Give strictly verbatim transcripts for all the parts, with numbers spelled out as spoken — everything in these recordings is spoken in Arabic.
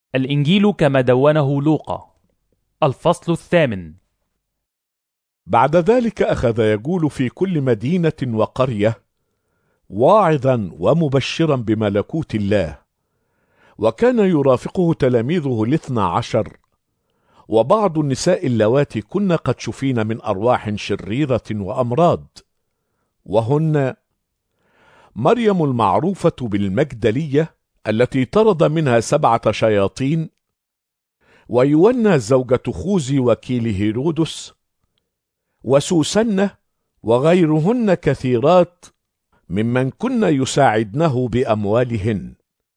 الإنجيل كما دونه لوقا. الفصل الثامن. بعد ذلك أخذ يجول في كل مدينة وقرية واعظا ومبشرا بملكوت الله، وكان يرافقه تلاميذه الاثنى عشر، وبعض النساء اللواتي كن قد شفين من أرواح شريرة وأمراض، وهن مريم المعروفة بالمجدلية التي طرد منها سبعة شياطين، ويونا زوجة خوذي وكيل هيرودس، وسوسنة، وغيرهن كثيرات ممن كن يساعدنه بأموالهن.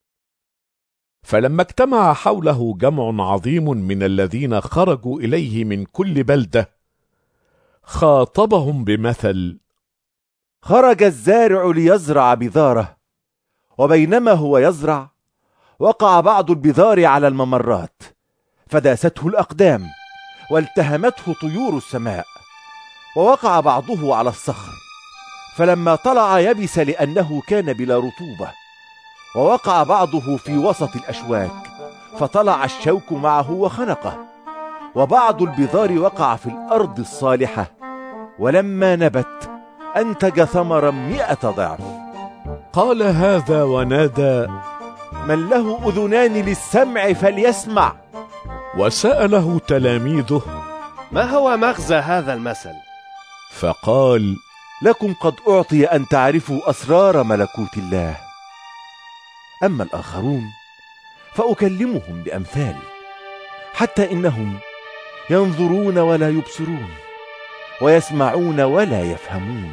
فلما اجتمع حوله جمع عظيم من الذين خرجوا إليه من كل بلدة، خاطبهم بمثل: خرج الزارع ليزرع بذاره، وبينما هو يزرع وقع بعض البذار على الممرات، فداسته الأقدام والتهمته طيور السماء، ووقع بعضه على الصخر، فلما طلع يبس لأنه كان بلا رطوبة. ووقع بعضه في وسط الأشواك، فطلع الشوك معه وخنقه. وبعض البذار وقع في الأرض الصالحة، ولما نبت أنتج ثمرا مئة ضعف. قال هذا ونادى: من له أذنان للسمع فليسمع. وسأله تلاميذه: ما هو مغزى هذا المثل؟ فقال: لكم قد أعطي أن تعرفوا أسرار ملكوت الله، أما الآخرون فأكلمهم بأمثال، حتى إنهم ينظرون ولا يبصرون، ويسمعون ولا يفهمون.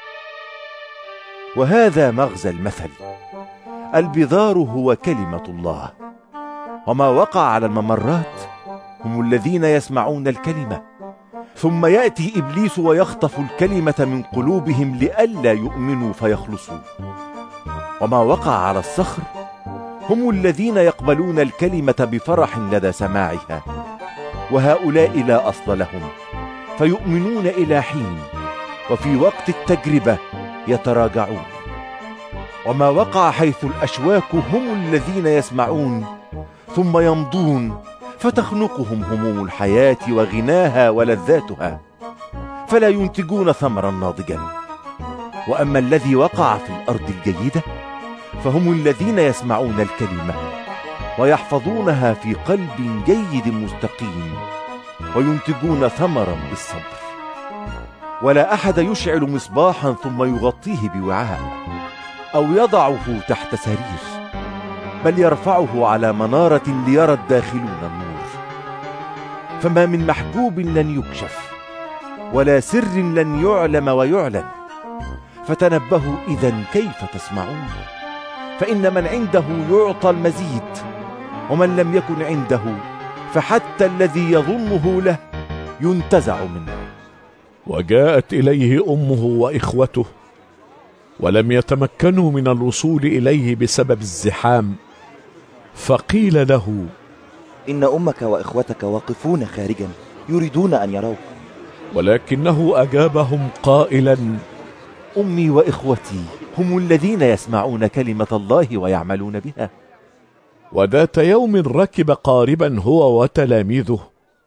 وهذا مغزى المثل: البذار هو كلمة الله، وما وقع على الممرات هم الذين يسمعون الكلمة، ثم يأتي إبليس ويخطف الكلمة من قلوبهم لئلا يؤمنوا فيخلصوا. وما وقع على الصخر هم الذين يقبلون الكلمة بفرح لدى سماعها، وهؤلاء لا أصل لهم، فيؤمنون إلى حين، وفي وقت التجربة يتراجعون. وما وقع حيث الأشواك هم الذين يسمعون ثم يمضون، فتخنقهم هموم الحياة وغناها ولذاتها، فلا ينتجون ثمرا ناضجا. وأما الذي وقع في الأرض الجيدة فهم الذين يسمعون الكلمة ويحفظونها في قلب جيد مستقيم، وينتجون ثمرا بالصبر. ولا أحد يشعل مصباحا ثم يغطيه بوعاء أو يضعه تحت سرير، بل يرفعه على منارة ليرى الداخلون النور. فما من محجوب لن يكشف، ولا سر لن يعلم ويعلن. فتنبهوا إذن كيف تسمعون، فإن من عنده يعطى المزيد، ومن لم يكن عنده فحتى الذي يظنه له ينتزع منه. وجاءت إليه أمه وإخوته، ولم يتمكنوا من الوصول إليه بسبب الزحام، فقيل له: إن أمك وإخوتك واقفون خارجا يريدون أن يروك. ولكنه أجابهم قائلا: أمي وإخوتي هم الذين يسمعون كلمة الله ويعملون بها. وذات يوم ركب قاربا هو وتلاميذه،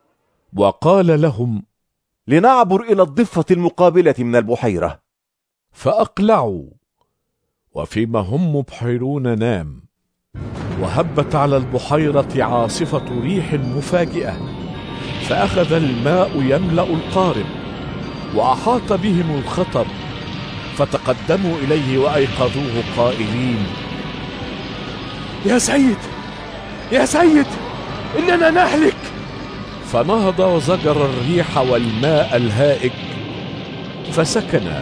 وقال لهم: لنعبر إلى الضفة المقابلة من البحيرة. فأقلعوا، وفيما هم مبحرون نام، وهبت على البحيرة عاصفة ريح مفاجئة، فأخذ الماء يملأ القارب، وأحاط بهم الخطر، فتقدموا إليه وأيقظوه قائلين: يا سيد يا سيد إننا نهلك. فنهض وزجر الريح والماء الهائج، فسكنا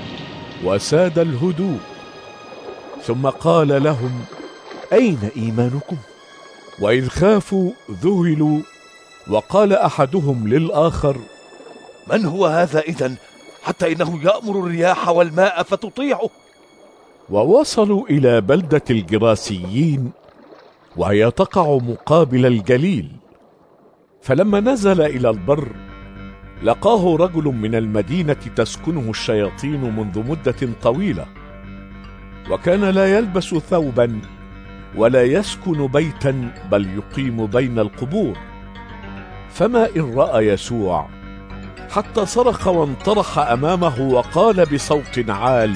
وساد الهدوء. ثم قال لهم: أين إيمانكم؟ وإذ خافوا ذهلوا، وقال أحدهم للآخر: من هو هذا إذن حتى إنه يأمر الرياح والماء فتطيعه؟ ووصلوا إلى بلدة الجراسيين، وهي تقع مقابل الجليل. فلما نزل إلى البر لقاه رجل من المدينة تسكنه الشياطين منذ مدة طويلة، وكان لا يلبس ثوبا ولا يسكن بيتا بل يقيم بين القبور. فما إن رأى يسوع حتى صرخ وانطرح أمامه وقال بصوت عال: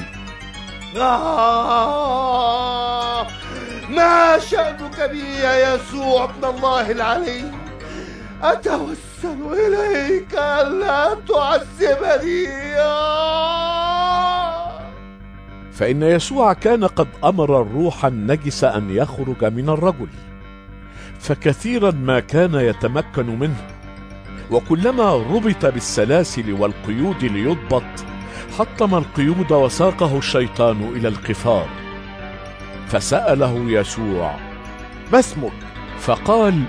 آه ما شأنك بي يا يسوع ابن الله العلي؟ أتوسل إليك ألا تعذبني. فإن يسوع كان قد أمر الروح النجس أن يخرج من الرجل، فكثيرا ما كان يتمكن منه، وكلما ربط بالسلاسل والقيود ليضبط حطم القيود وساقه الشيطان إلى القفار. فسأله يسوع: ما اسمك؟ فقال: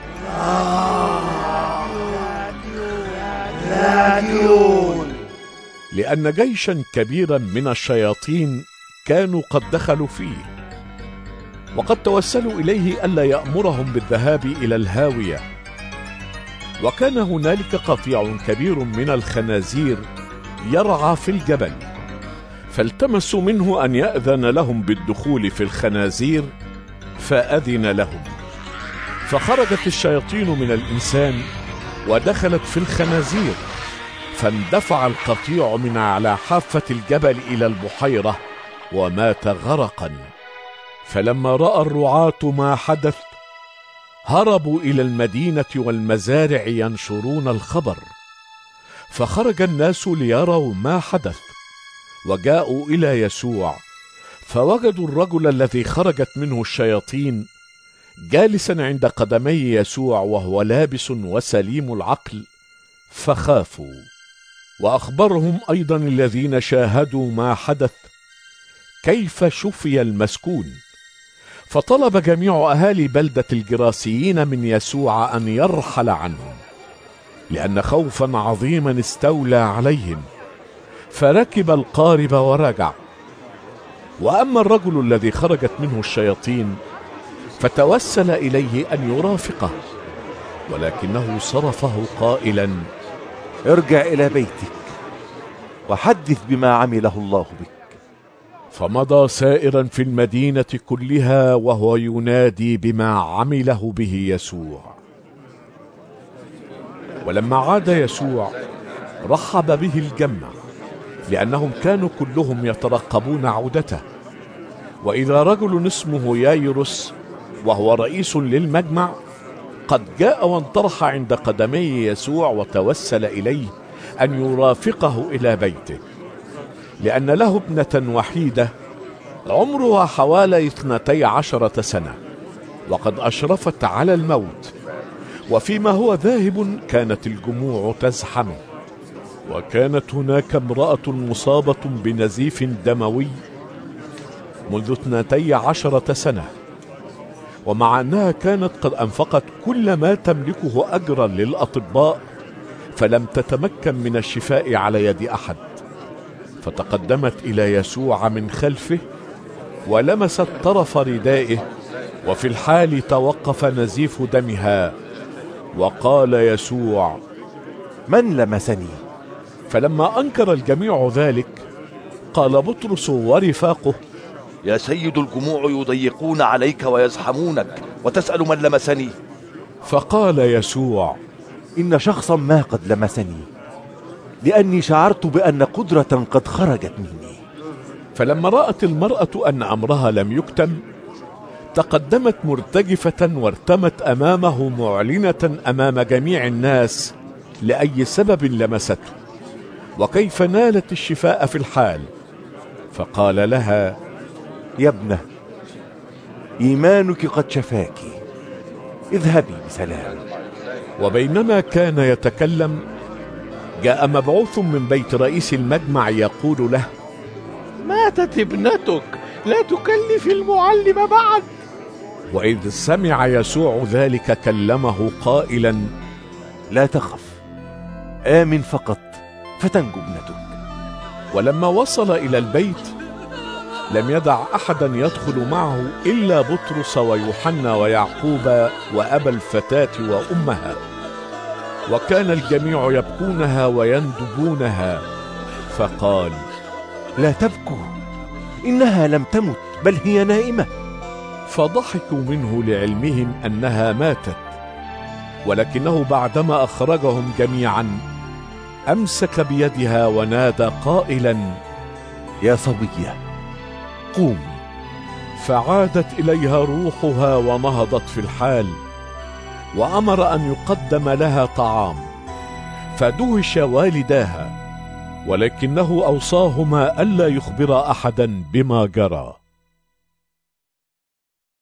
لاجيون، لأن جيشا كبيرا من الشياطين كانوا قد دخلوا فيه، وقد توسلوا إليه ألا يأمرهم بالذهاب إلى الهاوية. وكان هنالك قطيع كبير من الخنازير يرعى في الجبل، فالتمسوا منه أن يأذن لهم بالدخول في الخنازير، فأذن لهم. فخرجت الشياطين من الإنسان ودخلت في الخنازير، فاندفع القطيع من على حافة الجبل إلى البحيرة ومات غرقا. فلما رأى الرعاة ما حدث هربوا إلى المدينة والمزارع ينشرون الخبر. فخرج الناس ليروا ما حدث، وجاءوا إلى يسوع، فوجدوا الرجل الذي خرجت منه الشياطين جالسا عند قدمي يسوع وهو لابس وسليم العقل، فخافوا. وأخبرهم أيضا الذين شاهدوا ما حدث كيف شفي المسكون. فطلب جميع أهالي بلدة الجراسيين من يسوع أن يرحل عنهم، لأن خوفا عظيما استولى عليهم، فركب القارب ورجع. وأما الرجل الذي خرجت منه الشياطين فتوسل إليه أن يرافقه، ولكنه صرفه قائلا: ارجع إلى بيتك وحدث بما عمله الله بك. فمضى سائرا في المدينة كلها وهو ينادي بما عمله به يسوع. ولما عاد يسوع رحب به الجمع، لأنهم كانوا كلهم يترقبون عودته. وإذا رجل اسمه يايروس وهو رئيس للمجمع قد جاء وانطرح عند قدمي يسوع وتوسل إليه أن يرافقه إلى بيته، لأن له ابنة وحيدة عمرها حوالي اثنتي عشرة سنة، وقد أشرفت على الموت. وفيما هو ذاهب كانت الجموع تزحمه. وكانت هناك امرأة مصابة بنزيف دموي منذ اثنتي عشرة سنة، ومع أنها كانت قد أنفقت كل ما تملكه أجرا للأطباء فلم تتمكن من الشفاء على يد أحد. فتقدمت إلى يسوع من خلفه ولمست طرف ردائه، وفي الحال توقف نزيف دمها. وقال يسوع: من لمسني؟ فلما أنكر الجميع ذلك قال بطرس ورفاقه: يا سيد، الجموع يضيقون عليك ويزحمونك، وتسأل من لمسني؟ فقال يسوع: إن شخصا ما قد لمسني، لأني شعرت بأن قدرة قد خرجت مني. فلما رأت المرأة أن أمرها لم يكتم تقدمت مرتجفة وارتمت أمامه معلنة أمام جميع الناس لأي سبب لمسته وكيف نالت الشفاء في الحال. فقال لها: يا ابنة، إيمانك قد شفاك، اذهبي بسلام. وبينما كان يتكلم جاء مبعوث من بيت رئيس المجمع يقول له: ماتت ابنتك، لا تكلف المعلم بعد. وإذ سمع يسوع ذلك كلمه قائلا: لا تخف، آمن فقط فتنجو ابنتك. ولما وصل إلى البيت لم يدع أحدا يدخل معه إلا بطرس ويوحنا ويعقوب وأبا الفتاة وأمها، وكان الجميع يبكونها ويندبونها. فقال: لا تبكوا، إنها لم تمت بل هي نائمة. فضحكوا منه لعلمهم أنها ماتت، ولكنه بعدما أخرجهم جميعا أمسك بيدها ونادى قائلا: يا صبية قومي. فعادت إليها روحها ونهضت في الحال، وأمر أن يقدم لها طعام، فدهش والداها، ولكنه أوصاهما ألا يخبر أحدا بما جرى.